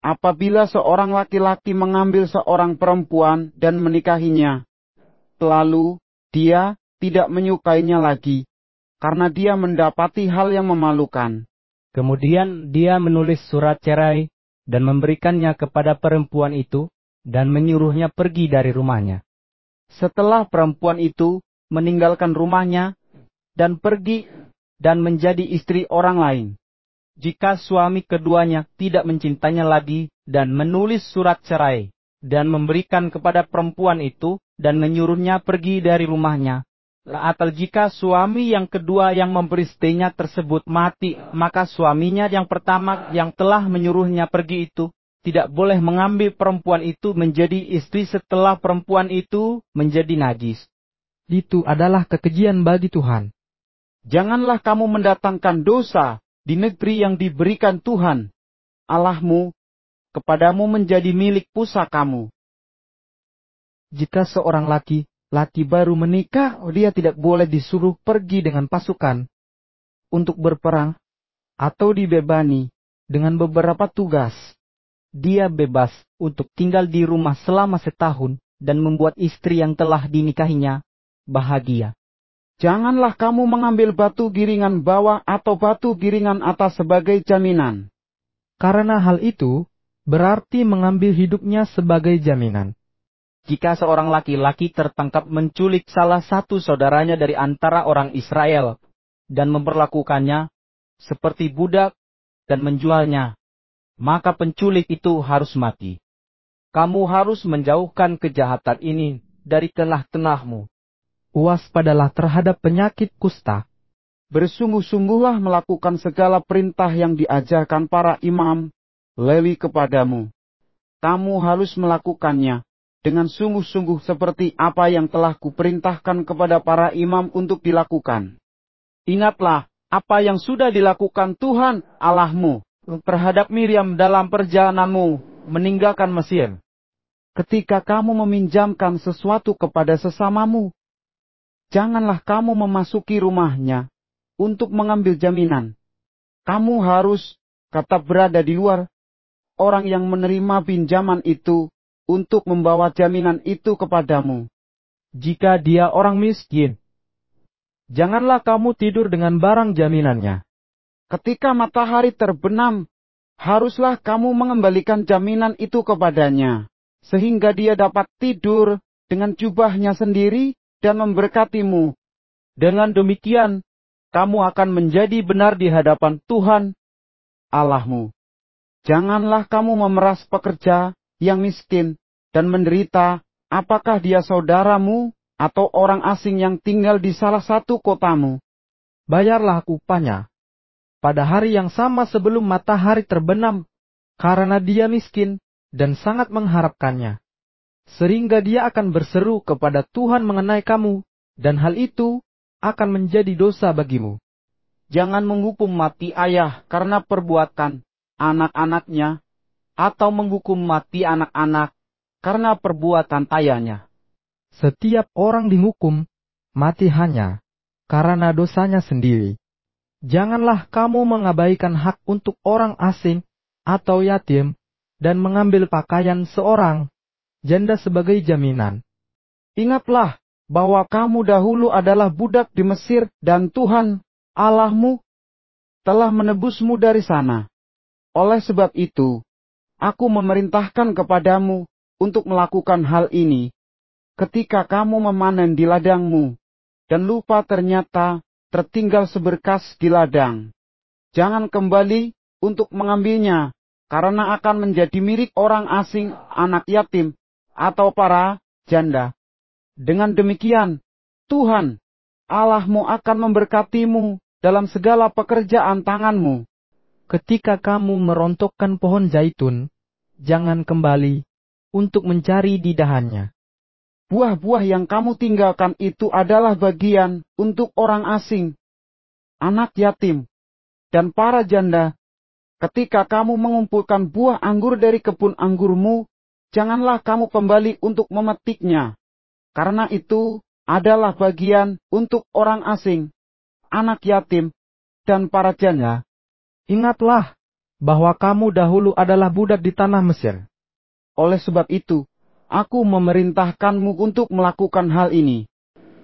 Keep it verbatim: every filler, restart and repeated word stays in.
apabila seorang laki-laki mengambil seorang perempuan dan menikahinya, lalu dia tidak menyukainya lagi, karena dia mendapati hal yang memalukan. Kemudian dia menulis surat cerai dan memberikannya kepada perempuan itu dan menyuruhnya pergi dari rumahnya. Setelah perempuan itu meninggalkan rumahnya dan pergi dan menjadi istri orang lain, jika suami keduanya tidak mencintainya lagi dan menulis surat cerai dan memberikan kepada perempuan itu dan menyuruhnya pergi dari rumahnya, atau jika suami yang kedua yang memberi istrinya tersebut mati, maka suaminya yang pertama yang telah menyuruhnya pergi itu tidak boleh mengambil perempuan itu menjadi istri setelah perempuan itu menjadi najis. Itu adalah kekejian bagi Tuhan. Janganlah kamu mendatangkan dosa di negeri yang diberikan Tuhan Allahmu kepadamu menjadi milik pusakamu. Jika seorang laki Laki baru menikah, dia tidak boleh disuruh pergi dengan pasukan untuk berperang atau dibebani dengan beberapa tugas. Dia bebas untuk tinggal di rumah selama setahun dan membuat istri yang telah dinikahinya bahagia. Janganlah kamu mengambil batu giringan bawah atau batu giringan atas sebagai jaminan. Karena hal itu berarti mengambil hidupnya sebagai jaminan. Jika seorang laki-laki tertangkap menculik salah satu saudaranya dari antara orang Israel dan memperlakukannya seperti budak dan menjualnya, maka penculik itu harus mati. Kamu harus menjauhkan kejahatan ini dari tengah-tengahmu. Waspadalah terhadap penyakit kusta. Bersungguh-sungguhlah melakukan segala perintah yang diajarkan para imam Lewi kepadamu. Kamu harus melakukannya dengan sungguh-sungguh seperti apa yang telah kuperintahkan kepada para imam untuk dilakukan. Ingatlah apa yang sudah dilakukan Tuhan Allahmu terhadap Miriam dalam perjalananmu meninggalkan Mesir. Ketika kamu meminjamkan sesuatu kepada sesamamu, janganlah kamu memasuki rumahnya untuk mengambil jaminan. Kamu harus tetap berada di luar orang yang menerima pinjaman itu untuk membawa jaminan itu kepadamu. Jika dia orang miskin, janganlah kamu tidur dengan barang jaminannya. Ketika matahari terbenam, haruslah kamu mengembalikan jaminan itu kepadanya, sehingga dia dapat tidur dengan jubahnya sendiri dan memberkatimu. Dengan demikian, kamu akan menjadi benar di hadapan Tuhan Allahmu. Janganlah kamu memeras pekerja yang miskin dan menderita, apakah dia saudaramu atau orang asing yang tinggal di salah satu kotamu. Bayarlah upahnya pada hari yang sama sebelum matahari terbenam, karena dia miskin dan sangat mengharapkannya. Sehingga dia akan berseru kepada Tuhan mengenai kamu, dan hal itu akan menjadi dosa bagimu. Jangan menghukum mati ayah karena perbuatan anak-anaknya, atau menghukum mati anak-anak karena perbuatan ayahnya. Setiap orang dihukum mati hanya karena dosanya sendiri. Janganlah kamu mengabaikan hak untuk orang asing atau yatim dan mengambil pakaian seorang janda sebagai jaminan. Ingatlah bahwa kamu dahulu adalah budak di Mesir dan Tuhan Allahmu telah menebusmu dari sana. Oleh sebab itu, aku memerintahkan kepadamu untuk melakukan hal ini ketika kamu memanen di ladangmu, dan lupa ternyata tertinggal seberkas di ladang. Jangan kembali untuk mengambilnya, karena akan menjadi milik orang asing, anak yatim, atau para janda. Dengan demikian, Tuhan Allahmu akan memberkatimu dalam segala pekerjaan tanganmu. Ketika kamu merontokkan pohon zaitun, jangan kembali untuk mencari di dahannya. Buah-buah yang kamu tinggalkan itu adalah bagian untuk orang asing, anak yatim, dan para janda. Ketika kamu mengumpulkan buah anggur dari kebun anggurmu, janganlah kamu kembali untuk memetiknya, karena itu adalah bagian untuk orang asing, anak yatim, dan para janda. Ingatlah bahwa kamu dahulu adalah budak di tanah Mesir. Oleh sebab itu, aku memerintahkanmu untuk melakukan hal ini.